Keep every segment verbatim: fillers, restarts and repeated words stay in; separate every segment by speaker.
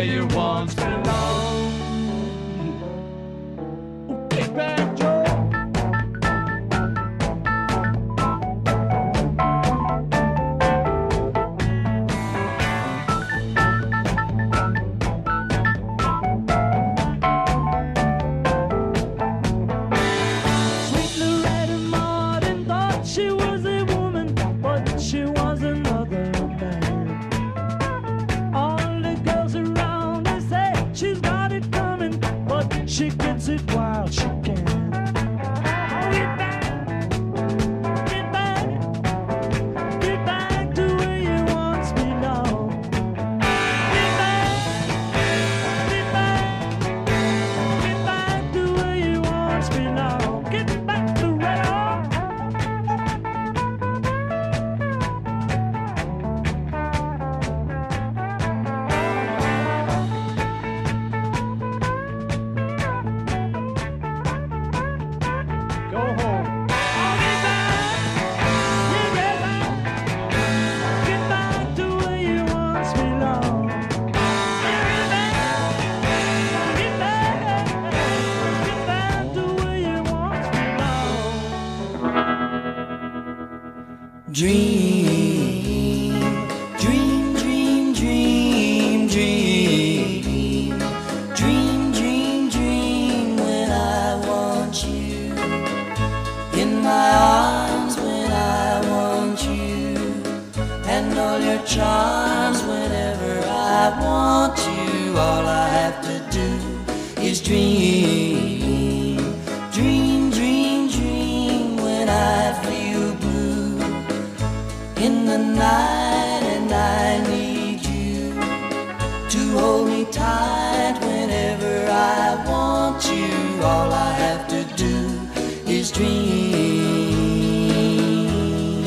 Speaker 1: you once belonged. Get back, Joe.
Speaker 2: Dream, dream, dream, dream, dream, dream, dream, dream when I want you in my arms, when I want you, and all your charms whenever I want you. All I have to do is dream, dream, dream, dream when I feel blue in the night, and I need you to hold me tight whenever I want you. All I have to do is dream.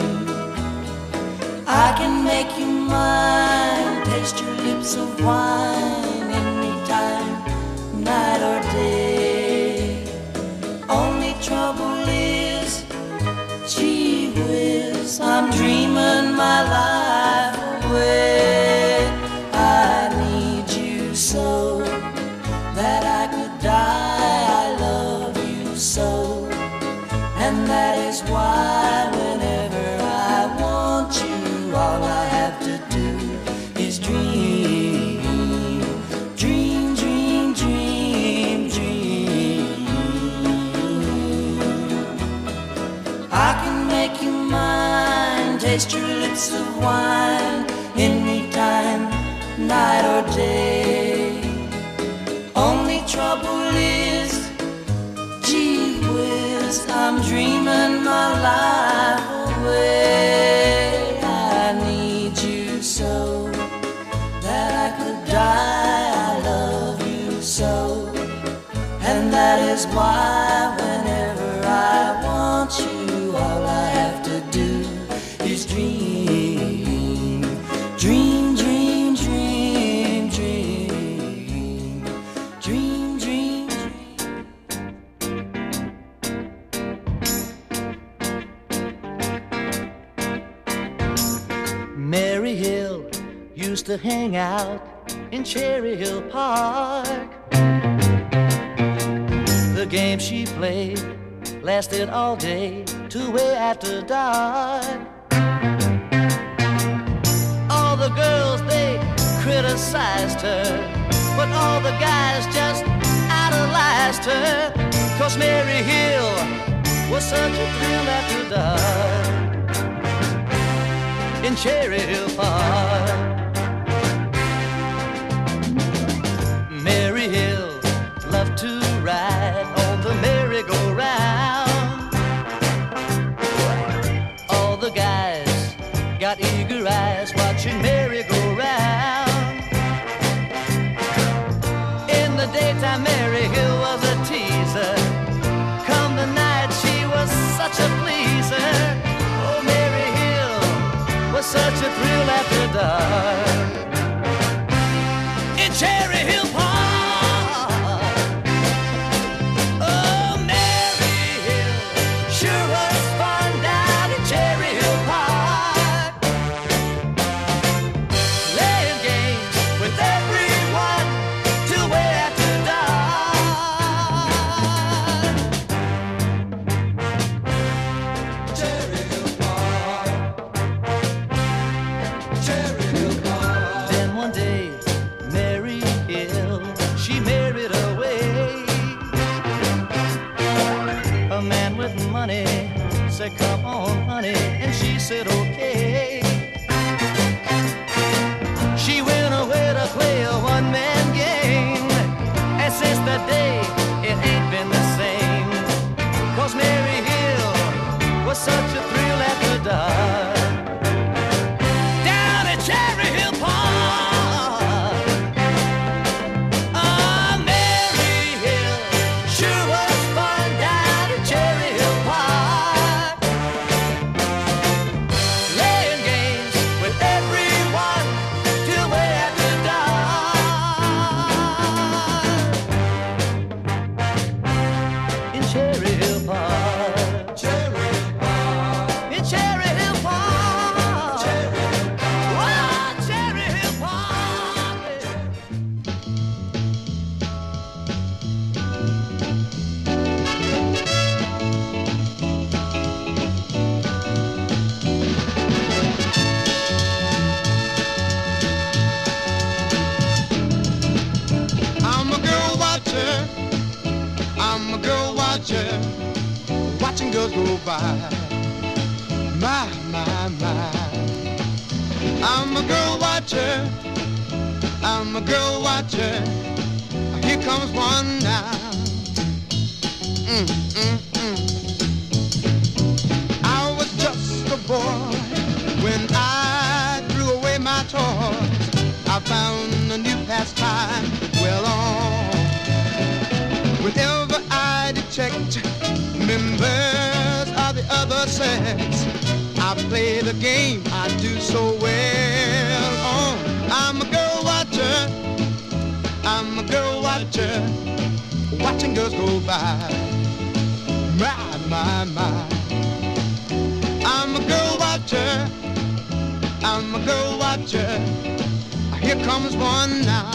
Speaker 2: I can make you mine, taste your lips of wine anytime, night or day. Only trouble is, gee whiz, I'm dreaming my life away. I need you so that I could die. I love you so, and that is why whenever I want you, all I have to do is dream, dream, dream, dream, dream. I can make you mine, taste your lips of wine anytime, night or day. Only trouble is, gee whiz, I'm dreaming my life away. I need you so that I could die. I love you so, and that is why whenever I want you, all I have to do is dream, dream, dream, dream, dream, dream, dream, dream.
Speaker 3: Mary Hill used to hang out in Cherry Hill Park. The game she played lasted all day to way after dark. All the girls, they criticized her, but all the guys just idolized her, 'cause Mary Hill was such a thrill after dark in Cherry Hill Park. Mary Hill loved to ride on the merry-go-round. All the guys got eager eyes watching Mary go round. In the daytime, Mary Hill was a teaser. Come the night, she was such a pleaser. Oh, Mary Hill was such a thrill after dark in Cherry Hill Park. Oh, Mary Hill sure was fun down in Cherry Hill Park, playing games with everyone.
Speaker 4: girls go by. My, my, my. I'm a girl watcher. I'm a girl watcher. Here comes one now. Mm, mm, mm. I was just a boy when I threw away my toys. I found a new pastime well on. Whenever I detect members of the other sex, I play the game I do so well on. I'm a girl watcher. I'm a girl watcher. Watching girls go by. My, my, my. I'm a girl watcher. I'm a girl watcher. Here comes one now.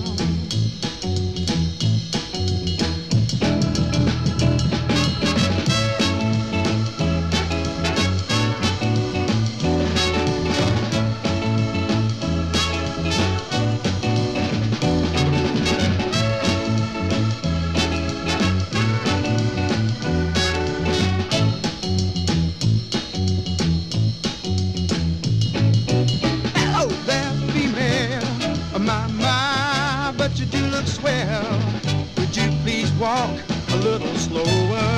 Speaker 4: Walk a little slower.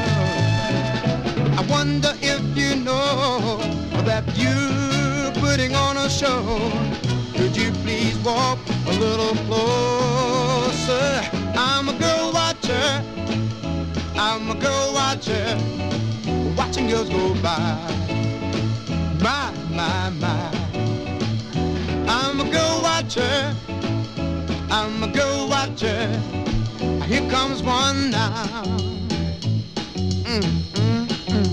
Speaker 4: I wonder if you know that you're putting on a show. Could you please walk a little closer? I'm a girl watcher. I'm a girl watcher. Watching girls go by. My, my, my. I'm a girl watcher. I'm a girl watcher. Here comes one now. Mm, mm, mm.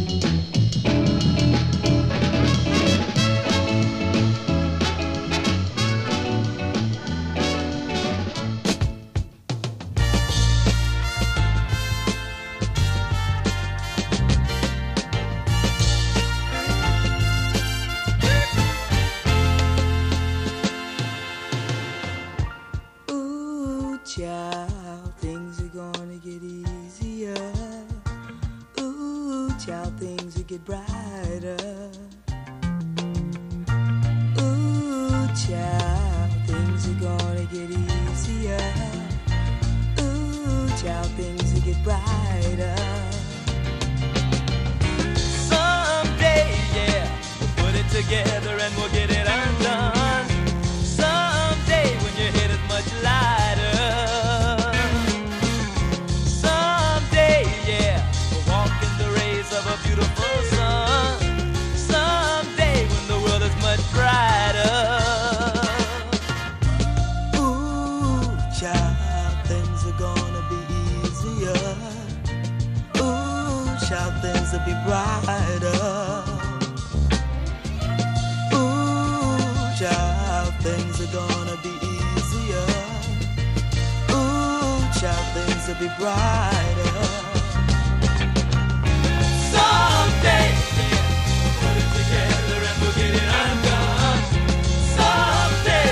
Speaker 2: Ooh, child, things are gonna get easier. Ooh, child, things will get brighter. Ooh, child, things are gonna get easier. Ooh, child, things will get brighter.
Speaker 3: Someday, yeah, we'll put it together and we'll get it undone. Someday when your head is much lighter. Someday, yeah, we'll walk in the rays of a beautiful sun. Someday when the world is much brighter.
Speaker 2: Ooh, child, things are gonna be easier. Ooh, child, things will be brighter. Ooh, child, things are gonna be easier. Ooh, child, things will be brighter.
Speaker 3: Someday, yeah, we'll put it together and we'll get it undone. Someday,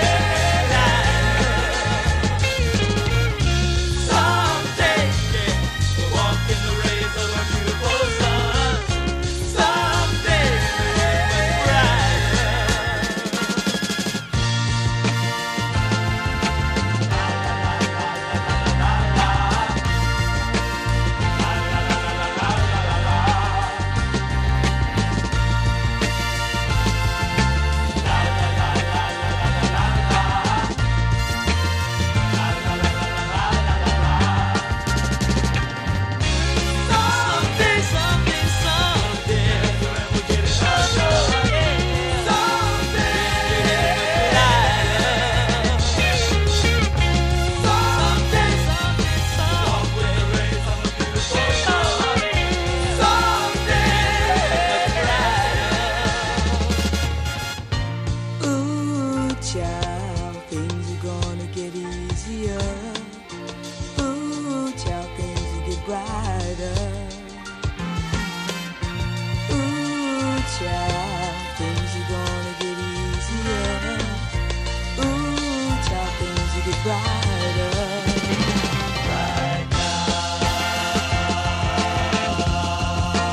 Speaker 3: someday, yeah, we'll walk in the rays of a beautiful sun. Someday, much brighter. Someday, someday, someday, we'll get it undone. Someday, someday, someday, someday, rays of a beautiful sun. Someday,
Speaker 2: Ooh, child, things are gonna get easier. Ooh, child, things will get brighter. Ooh, child, things are gonna get easier. Ooh, child, things will get brighter. Right now.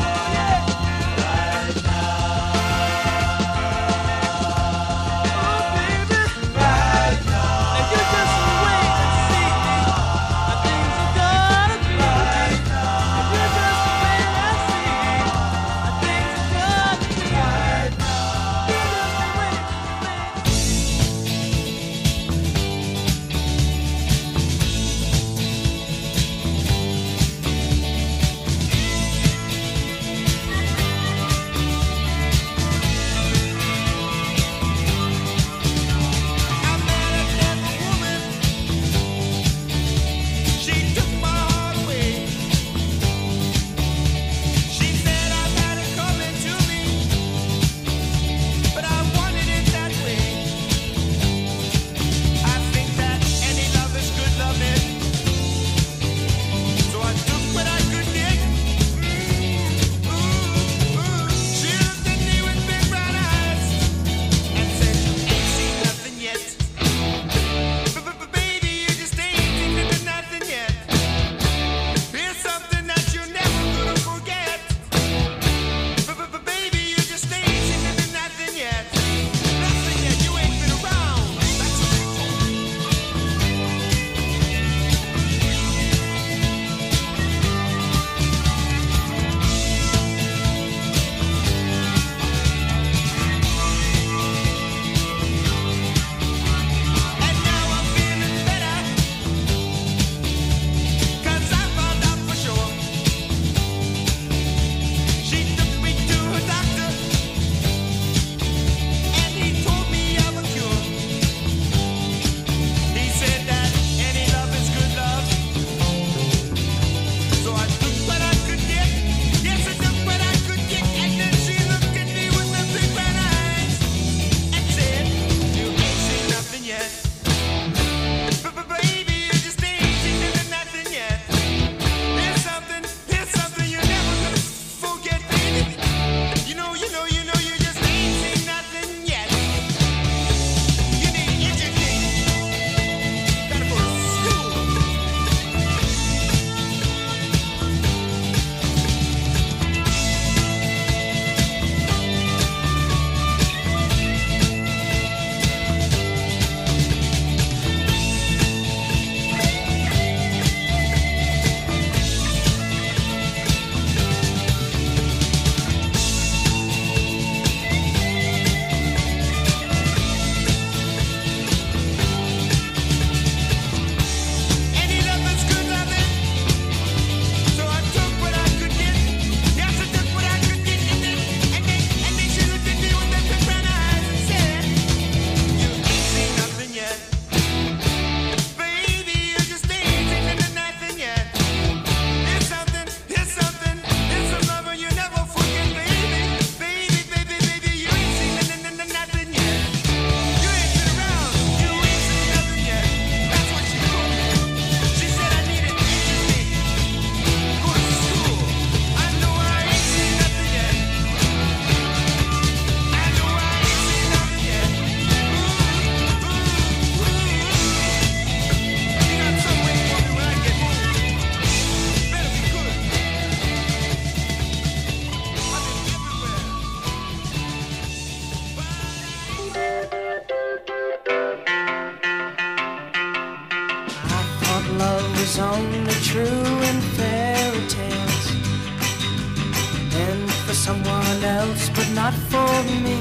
Speaker 2: is only true in fairy tales, and for someone else, but not for me.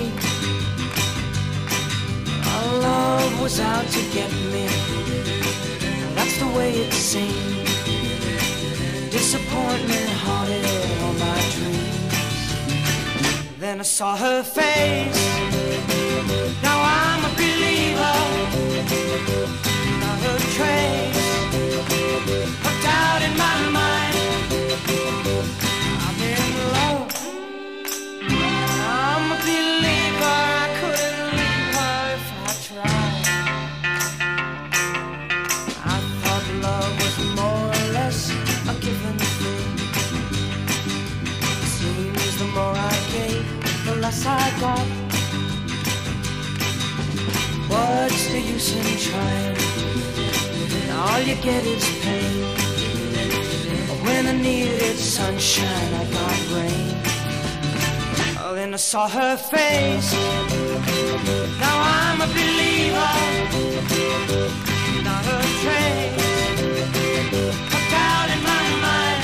Speaker 2: Our love was out to get me, that's the way it seemed. Disappointment haunted all my dreams. Then I saw her face, now I'm a believer. Not a trace of doubt in my mind. I'm in love, I'm a believer. I couldn't leave her if I tried. I thought love was more or less a given thing. Seems the more I gave, the less I got. What's the use in trying? All you get is pain. When I needed sunshine, I got rain. Oh, then I saw her face, now I'm a believer. Not a trace of doubt in my mind.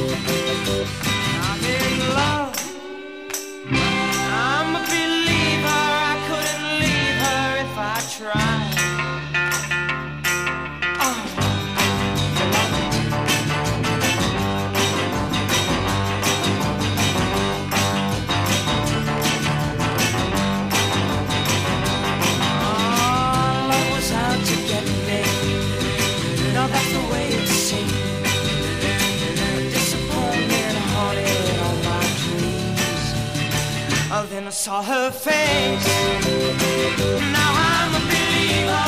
Speaker 2: I'm in love, I'm a believer. I couldn't leave her if I tried. Oh, then I saw her face, now I'm a believer.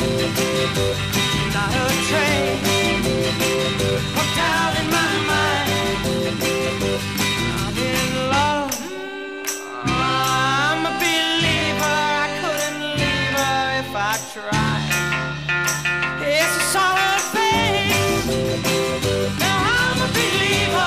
Speaker 2: Not a trace of doubt in my mind. I'm in love, I'm a believer. I couldn't leave her if I tried. Yes, I saw her face, now I'm a believer.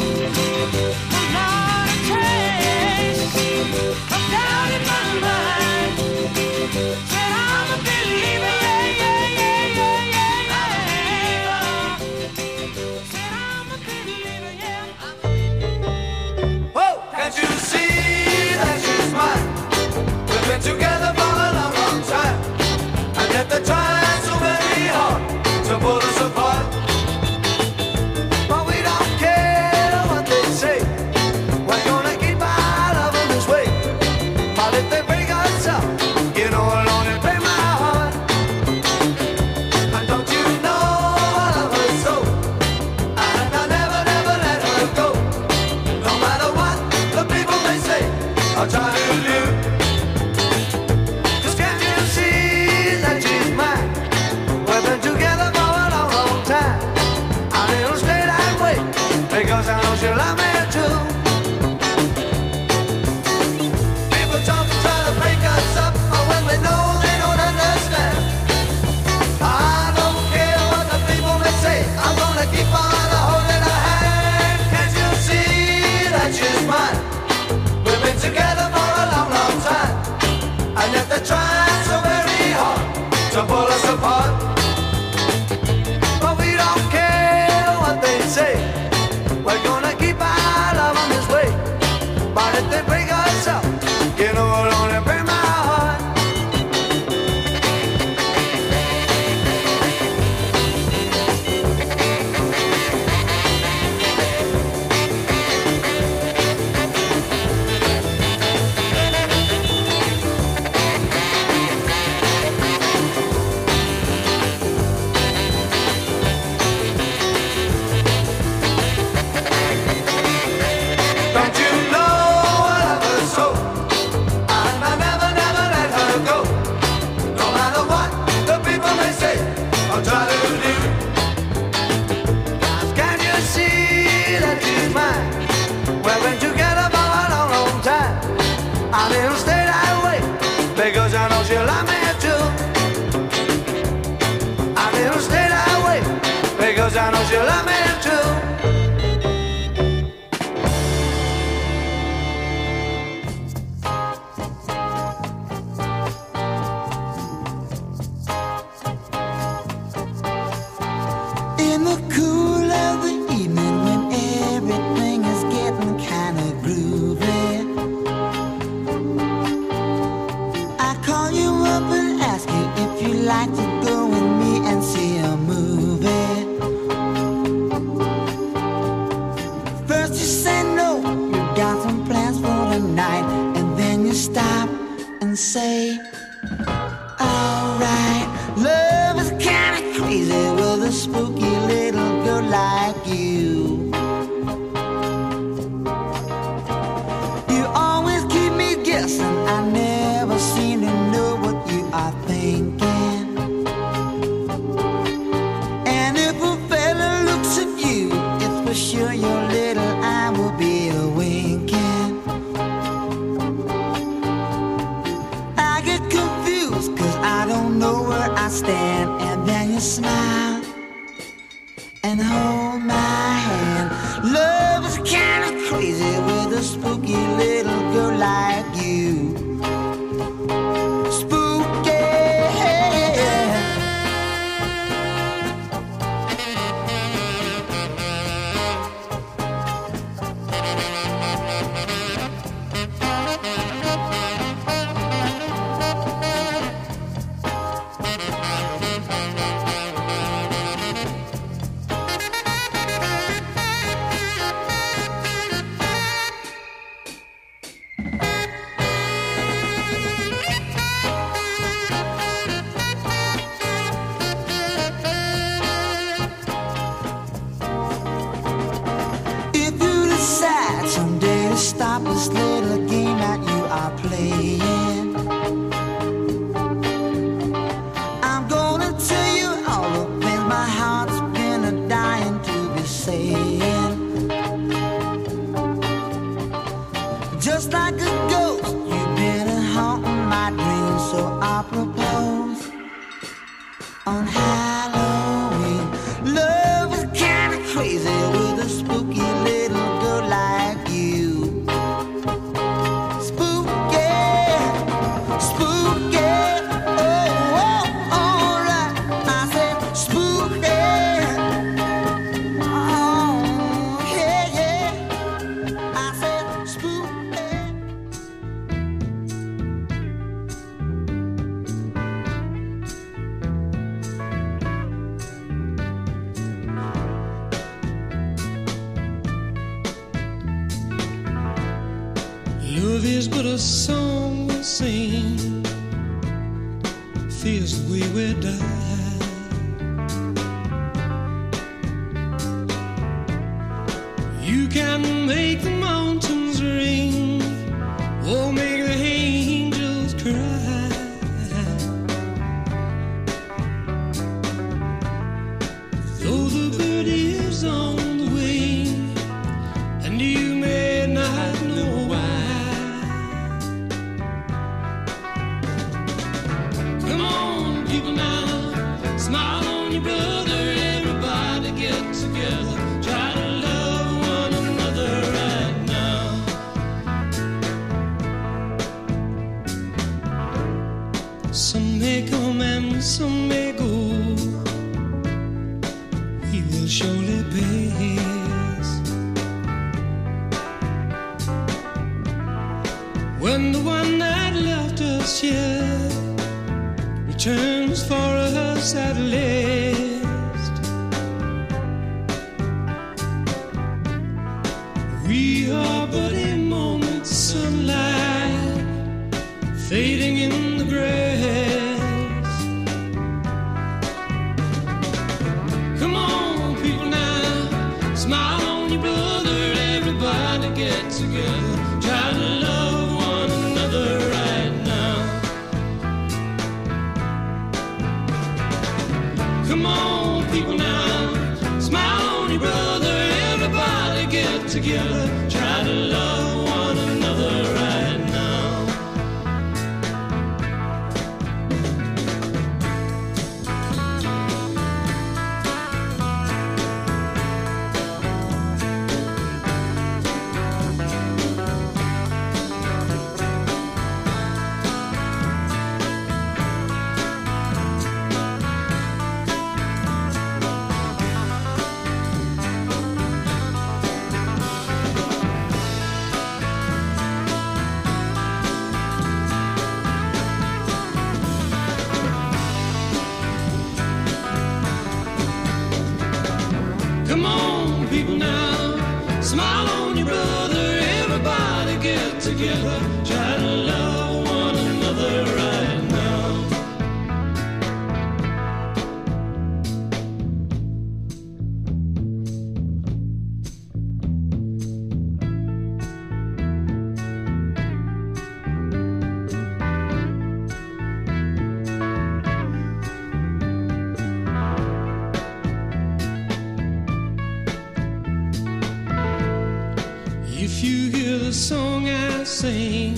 Speaker 2: Not a trace of doubt in my mind. Said I'm a believer, yeah, yeah, yeah, yeah, yeah, yeah. Said I'm a believer, yeah.
Speaker 3: Whoa, can't you see that she's mine? We've been together for a long, long time, and yet the trying so very hard to pull us apart. But we don't care what they say. We're gonna keep our love in this way. But if they break us up, you know I'll only break my heart. And don't you know I love her so, and I'll never, never let her go. No matter what the people may say, I'll try to do. 'Cause can't you see that she's mine? We've been together for a long, long time, and it'll stay that way, because I know she'll love me too. People talk and try to break us up, but when we know they don't understand. I don't care what the people may say, I'm gonna keep on holding her hand. Can't you see that she's mine? We've been together for a long, long time, and yet they're trying so very hard to pull us apart. But we don't care what they say, we're gonna keep our love on this way. But if they break us up, you know it'll only break my heart. Don't you know I love
Speaker 2: you smile and hold my hand. Love is kind of crazy with a spooky little girl like you. Stop this little game that you are playing. I'm gonna tell you all the things my heart's been a dying to be saying. Just like a ghost, you've been haunting my dreams, so I propose on Halloween. Love is kinda crazy with a spooky little girl like you.
Speaker 5: Love is but a song we sing, feels the way we die. You can make the mountains ring, or make the angels cry. Though the bird is on the wing, and you may not know why. People now, smile on your brother, everybody get together, try to love one another right now. Some may come and some may go, we will surely pass. When the one that left us here returns for us at last, we are but a moment's sunlight fading in the grass. Come on, people now, smile on your brother, everybody get together, try to love one another right now. Come on, people now, smile on your brother, everybody get together, try to love one another right now. Come on, people now, smile on your brother, everybody get together, try to love one another right now. If you hear the song I sing,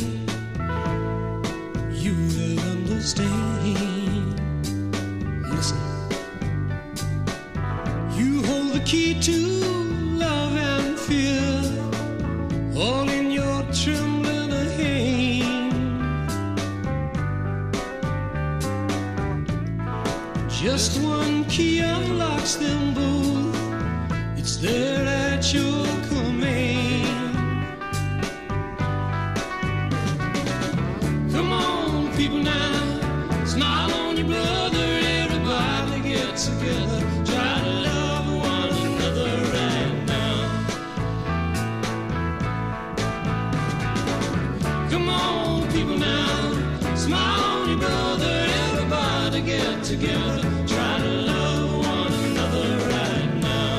Speaker 5: you will understand. Listen. the key to love and fear, all in your trembling hand. Just one key unlocks them both. It's there at your command. Come on, people now, smile on your brother. Everybody get together. Try to love one another right now. Come on, people now, smile on your brother. Everybody get together. Try to love one another right now.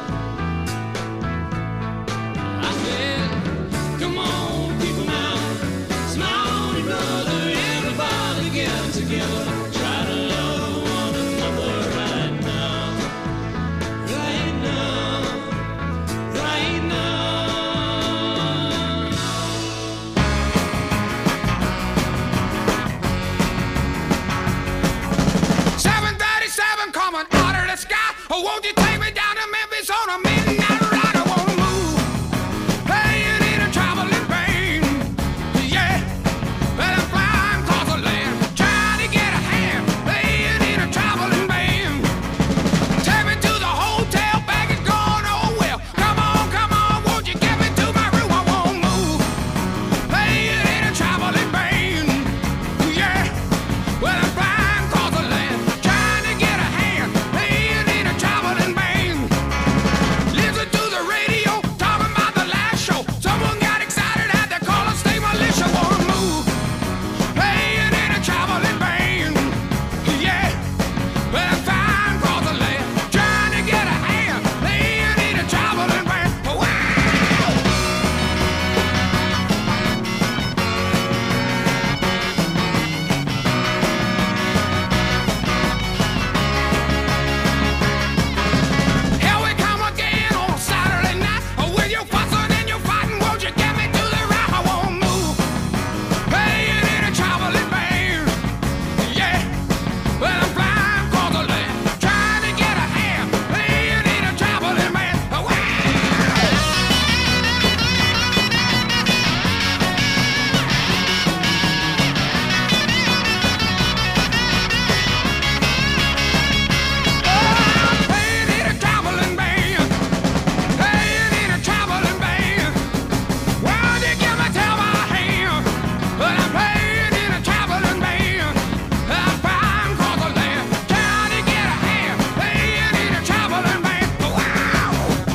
Speaker 5: I said, come on, people now, smile on your brother. Everybody get together. Try to love one another right now. Right now. Right now.
Speaker 4: seven thirty-seven coming out of the sky. Oh, won't you take me down to Memphis on a midnight ride? I won't move. Playing in a traveling band. Yeah. Well, I'm flying across the land, trying to get a hand. Playing in a traveling band. Take me to the hotel, bag is gone. Oh, well. Come on, come on, won't you get me to my room? I won't move. Playing in a traveling band. Yeah. Well, I'm flying across the land, trying to get a hand. Playing in a traveling band. Listen to the radio, talking about the last show. Someone got excited, had to call a state militia. Won't move. Playing in a traveling band. Yeah. Well, I'm flying across the land, trying to get a hand. Playing in a traveling band. Wow. Here we come again on a Saturday night. Oh, with your fussing and your fighting, won't you get me to the right? I won't move. Playing in a traveling band. Yeah. Well, I'm flying across the land, trying to get a hand. Playing in a traveling band. Wow. Playing in a traveling band. Playing in a traveling band. Why'd you give me tell my hand? But I'm playing in a traveling band. I'm flying across the land, trying to get a hand. Playing in a traveling band. Wow.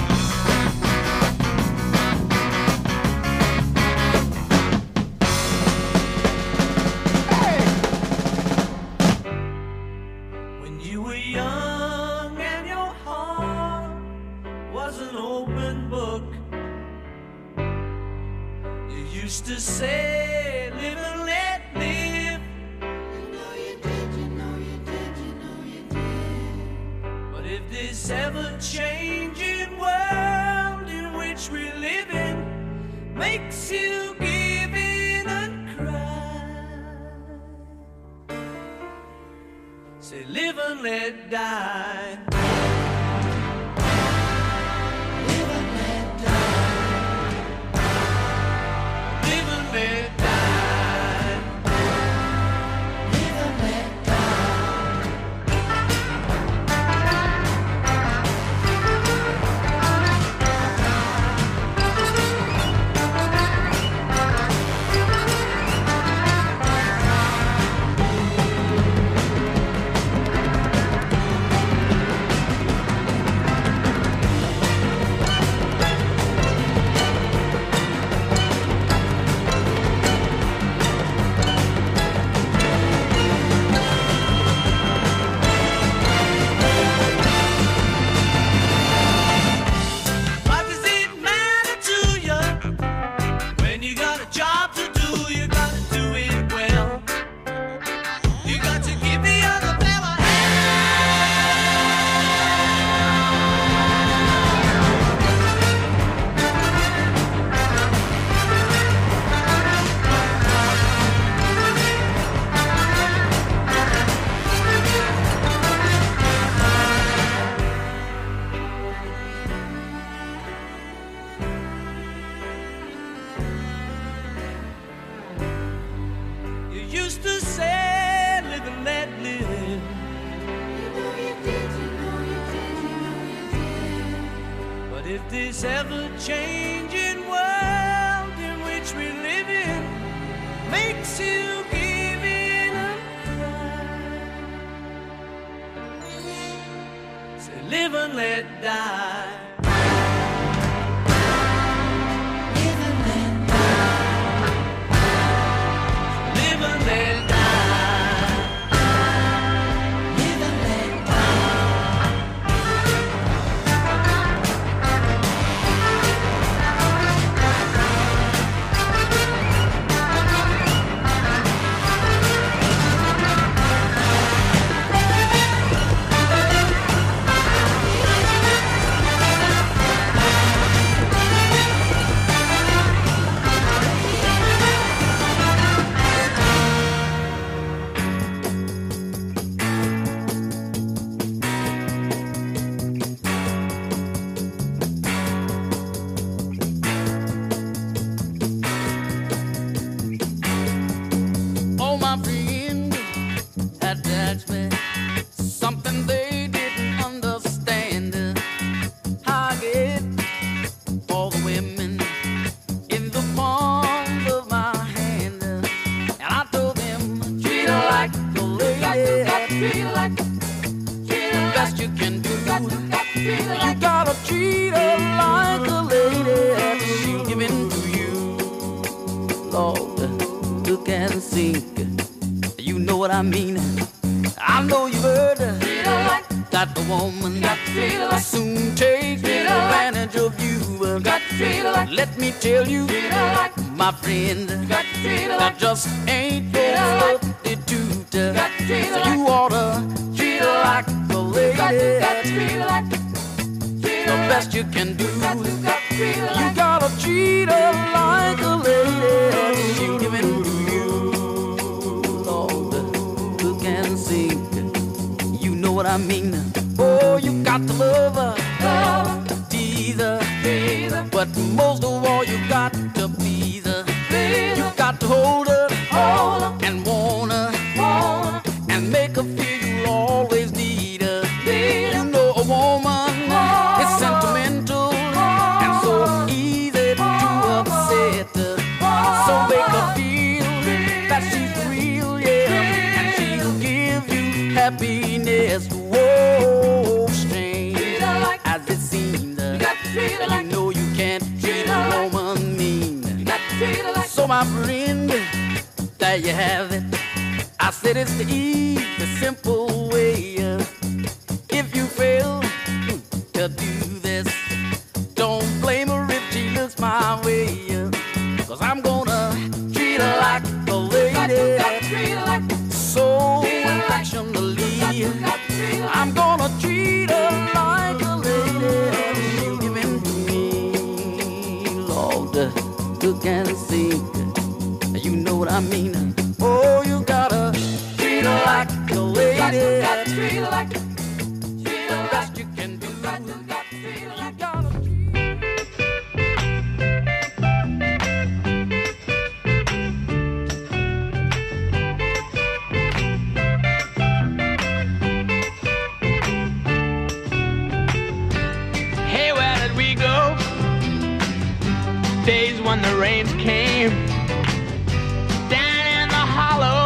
Speaker 3: When you were young and your heart was an open book, you used to say, live and let live. You know you did, you know you did, you know you did. But if this ever-changing world in which we live in makes you give in and cry, say live and let die. Live and let die. Live and let die. Live and let die.
Speaker 1: if this ever-changing world in which we live in makes you give in a cry, say live and let die.
Speaker 3: Let me tell you, like, my friend, that just ain't no substitute. So you oughta treat her like a lady. Like, the best you can do. You gotta treat her like a lady. She'll give in to you, Lord, look and sing. You know what I mean? Oh, you got to love her, tease her, but most of all, you got to please her. You got to hold her, hold her, and want her, want her, and make her feel you'll always need her. You know a woman is sentimental and so easy to upset her. So make her feel that she's real, yeah, and she'll give you happiness. Whoa, strange as it seems. You know you can't treat a woman mean. So my friend, there you have it. I said it's the easy, simple way. If you fail to do this, don't blame her if she looks my way. Cause I'm gonna treat her like a lady, so affectionately. I'm gonna treat her like a lady. Look and see, you know what I mean. Oh, you gotta treat her like a lady. You gotta treat her like the best you can do. You gotta treat her like
Speaker 1: Hey, where did we go? Days when the rains came down in the hollow,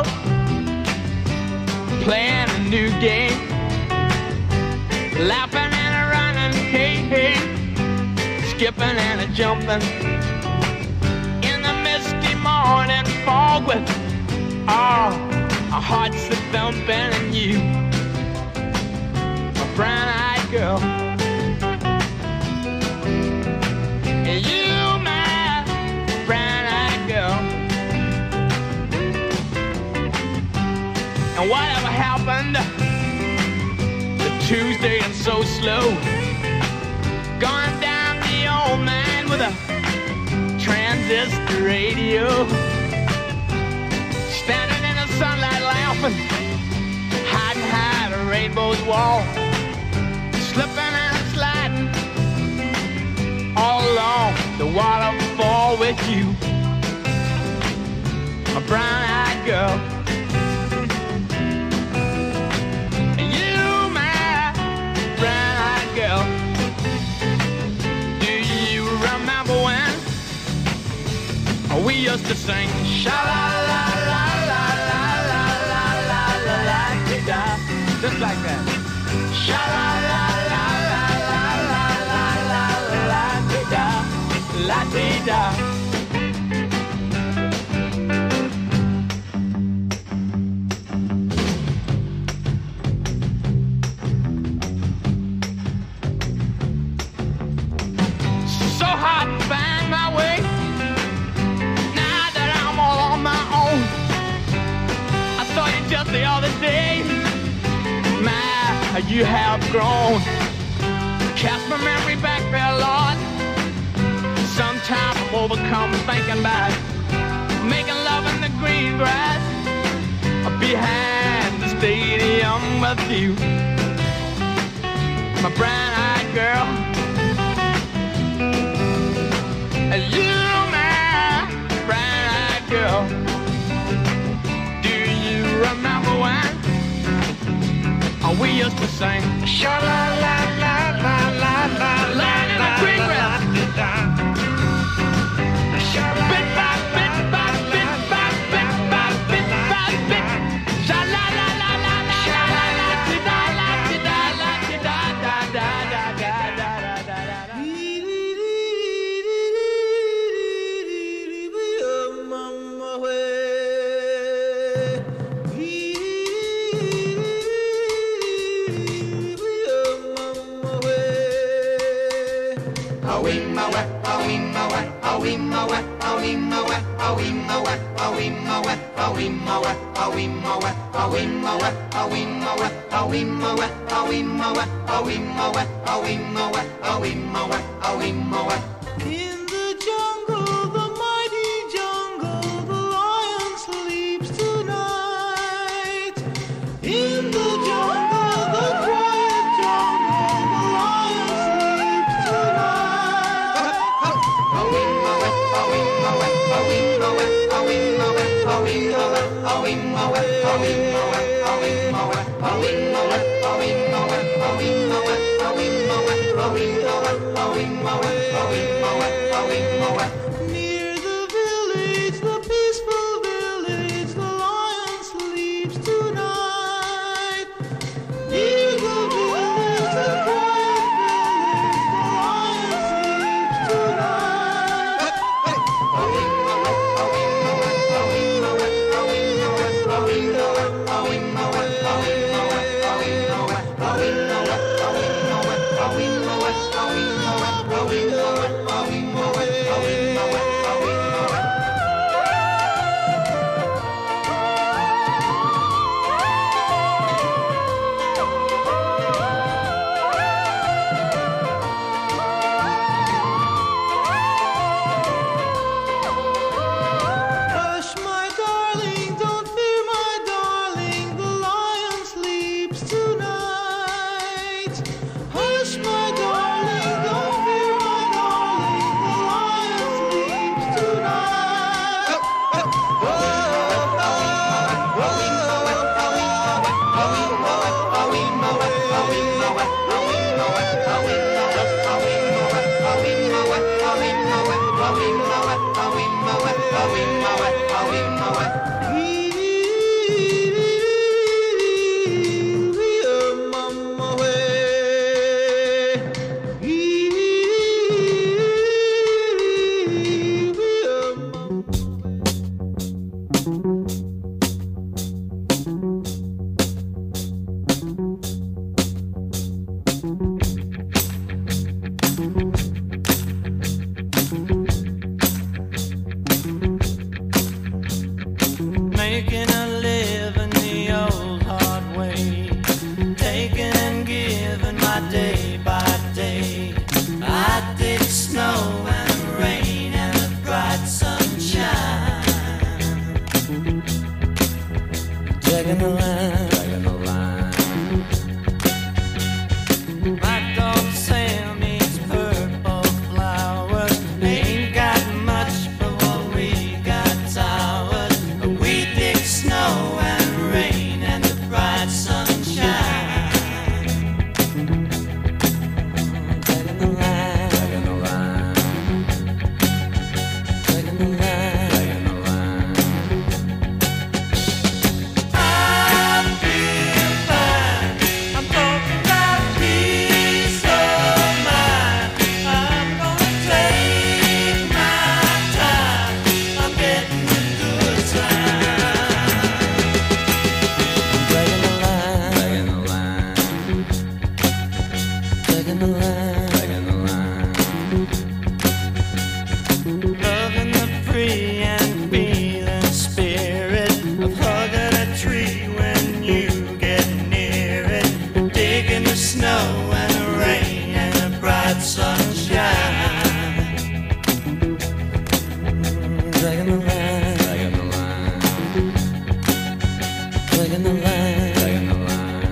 Speaker 1: playing a new game, laughing and a running, hey, hey, skipping and a jumping in the misty morning fog with oh, our hearts a thumping and you, a brown-eyed girl, and you, and whatever happened to Tuesday and so slow, gone down the old man with a transistor radio, standing in the sunlight laughing, hiding behind a rainbow's wall, slipping and sliding all along the waterfall with you, a brown-eyed girl. You, my brown-eyed girl. we used to sing sha la la la la la la la la la la da, just like that. Sha la la la la la la la la la da, la dee da. So hard to find my way. Now that I'm all on my own, I saw you just the other day. My, you have grown. Cast my memory back there, Lord. Sometimes I'm overcome thinking about making love in the green grass behind the stadium with you, my brown-eyed girl. You, my brown-eyed girl. Do you remember when we used to sing sha la la la la la la la in the green grass? Bit by bit by bit by bit by bit by bit. Sha la la la la la la la la da la da la da da da da da da da da.
Speaker 3: In the jungle, the mighty jungle, the lion sleeps tonight. In the jungle, the quiet jungle, the lion sleeps tonight. Near the village, the peaceful village, the lion sleeps tonight. Near the village, the quiet village, the lion Hush, my darling, don't fear, my darling, the lion sleeps tonight. Hush, my darling, don't fear, my darling, the lion sleeps tonight.
Speaker 2: Making a living the old hard way, taking and giving my day by day. I did snow and rain and the bright sunshine. Dragging the line, dragging the line. My dog Sam eats purple flowers. Ain't got much, but what we got towers. We dig snow and rain and the bright sunshine. dragging the line, dragging the line. Loving the free and feeling spirit of hugging a tree when you get near it, digging the snow and the rain and the bright sunshine. Dragging the line, dragging the line, dragging the line, dragging the line.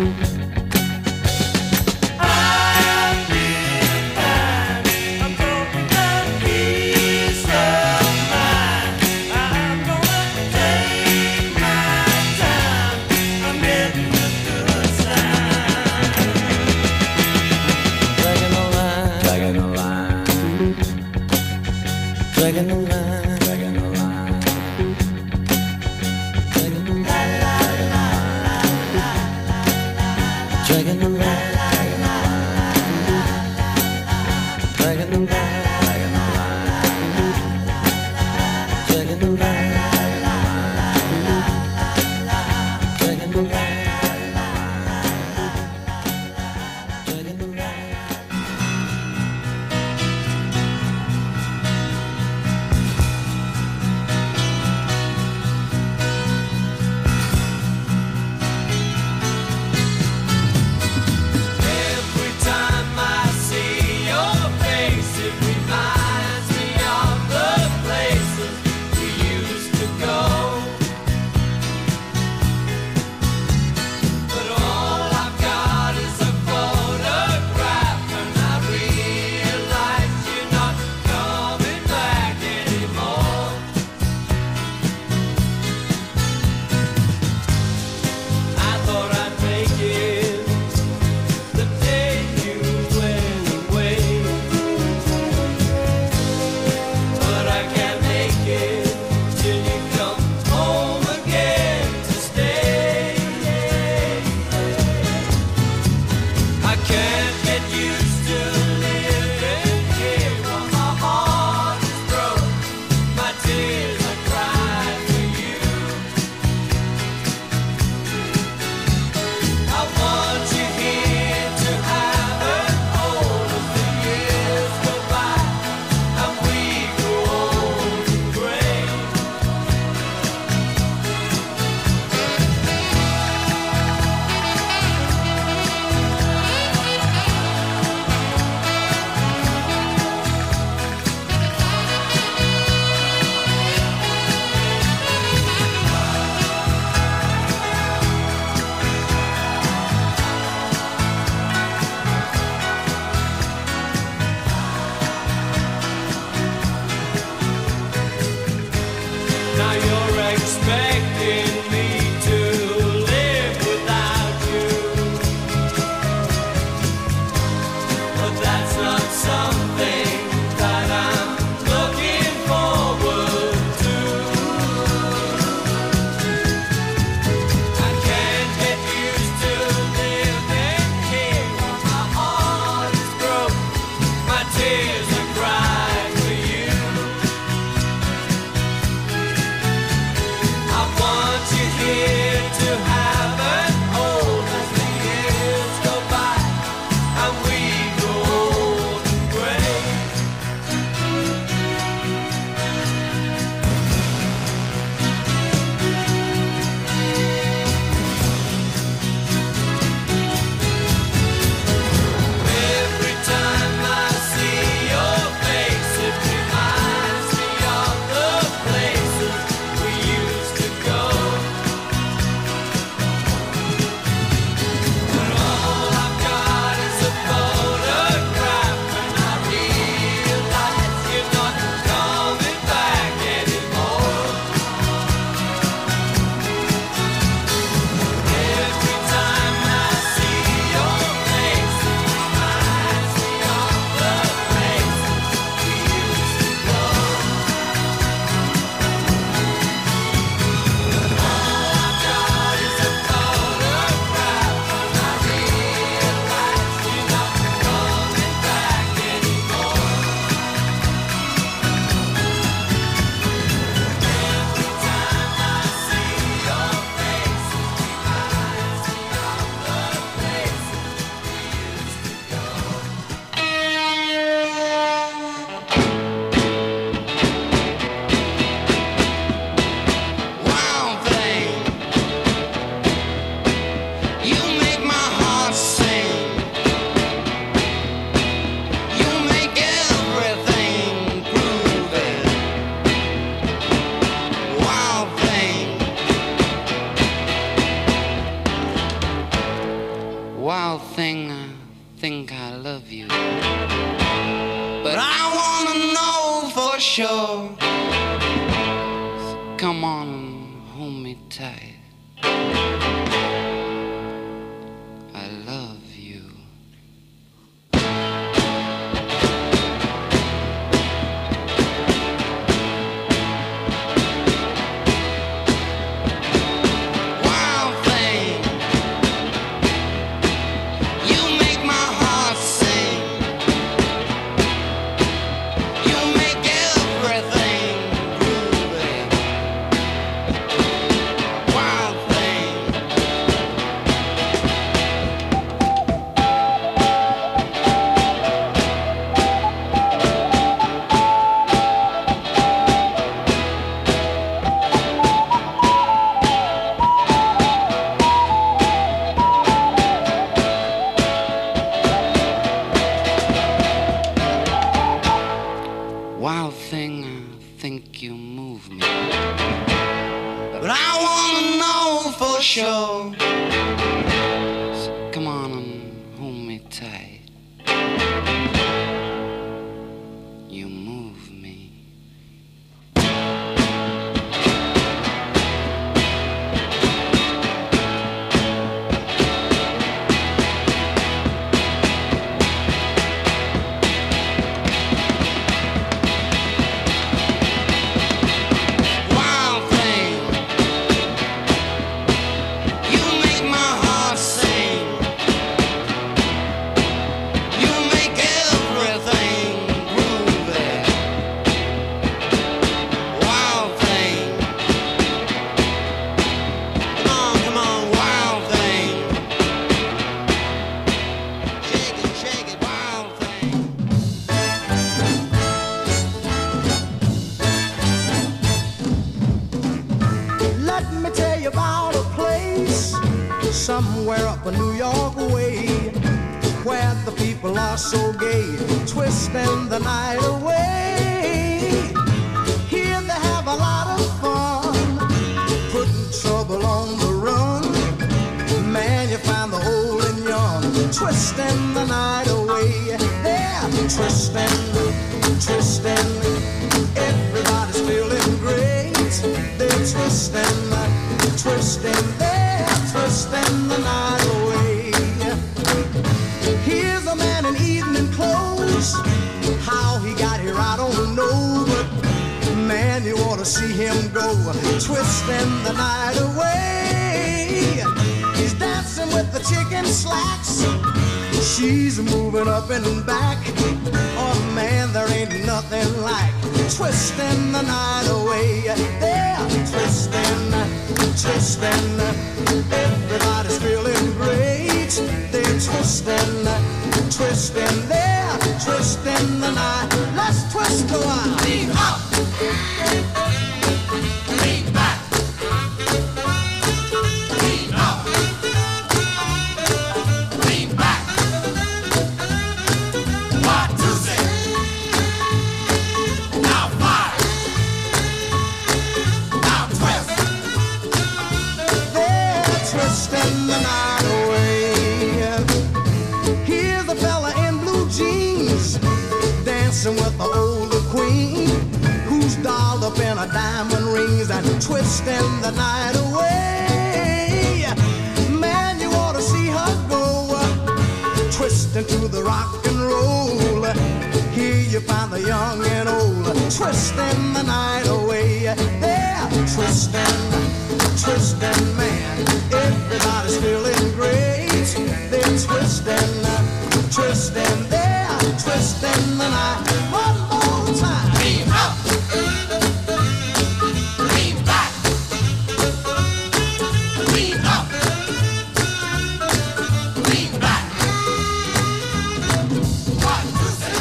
Speaker 2: I'm feeling fine. I'm gonna peace of mind. I'm gonna take my time. I'm getting the good sign. Dragging the line, dragging the line, dragging the line. Dragging the line, dragging the line, dragging the line, dragging the line, dragging the line, dragging the line, dragging the line.
Speaker 5: Every time I see your face, it reminds me of the places we used to go. But all I've got is a photograph, and I realize you're not coming back anymore. I thought I'd make it the day you went away, but I can't make it till you come home again to stay. I can't get used to living here while my heart is broke. My tears I cry for you. I want you here to have an hold as the years go by and we grow old and gray.
Speaker 6: I love you. But I wanna know for sure. So come on and hold me tight. I love you. Wild thing, you make my heart sing. You make everything groovy. Wild thing. Wild thing, I think you move me. But I wanna know for sure. So come on and hold me tight. You move me. Wild thing, you make my heart sing. You make everything groovy. Wild thing, come on, come on, wild thing. Shake it, shake it, wild thing.
Speaker 7: Let me tell you about a place somewhere up in New York way, where the people are so gay, twisting the night away. Here they have a lot of fun, putting trouble on the run. Man, you find the old and young, twisting the night away. They're twisting, twisting, everybody's feeling great. They're twisting, twisting, they're twisting the night away. Here's a man in evening clothes. How he got here, I don't know, but man, you ought to see him go, twisting the night away. He's dancing with the chicken slacks. She's moving up and back. Oh man, there ain't nothing like twisting the night away. They're twisting, twisting, everybody's feeling great. They're twisting, twisting, they're twisting the night. Let's twist a while.
Speaker 5: Lean up. Lean back. Lean up. Lean back. One, two, six. Now five. Now twist.
Speaker 7: They're twisting the night away. Here's a fella in blue jeans, dancing with the older queen, who's dolled up in her diamond rings and twisting the night away. Man, you ought to see her go, twisting to the rock and roll. Here you find the young and old, twisting the night away. They're twisting, twisting, man, everybody's feeling great. They're twisting, twisting, they're twisting the night. One more time.
Speaker 5: Lean up. Lean back. Lean up. Lean back. One, two, six.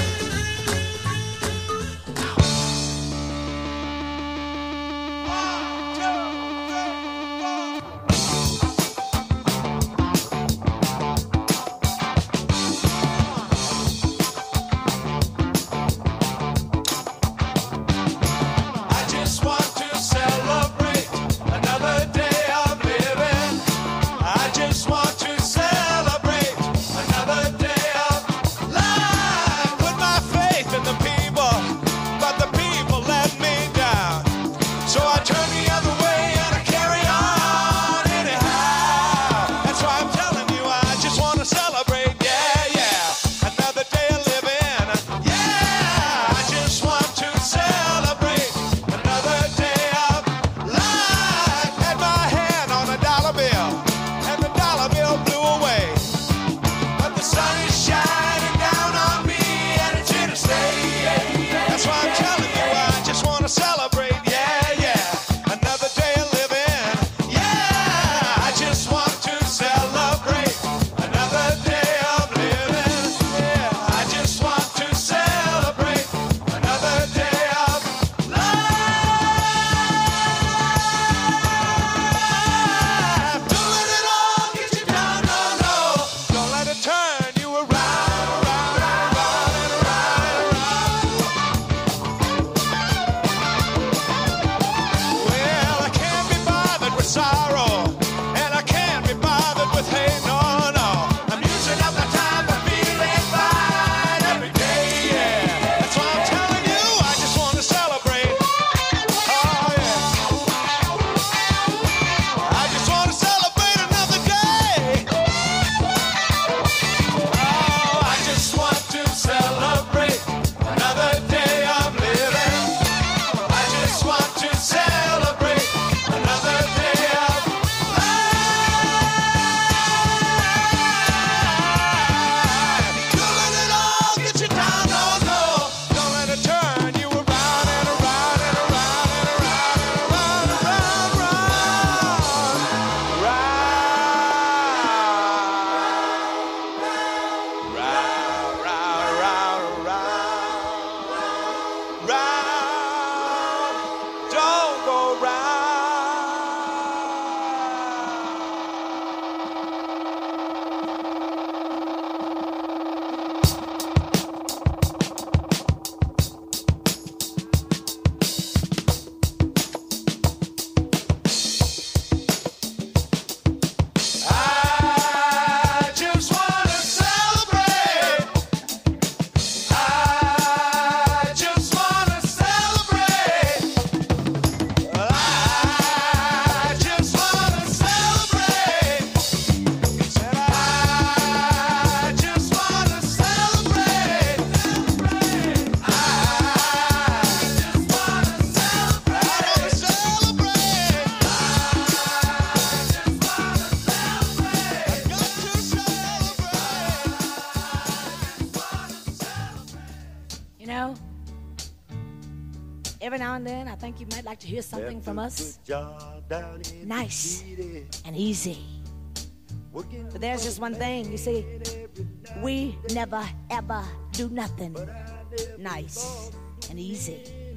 Speaker 8: know, every now and then I think you might like to hear something from us nice and easy. But there's just one thing, you see, we never ever do nothing nice and easy.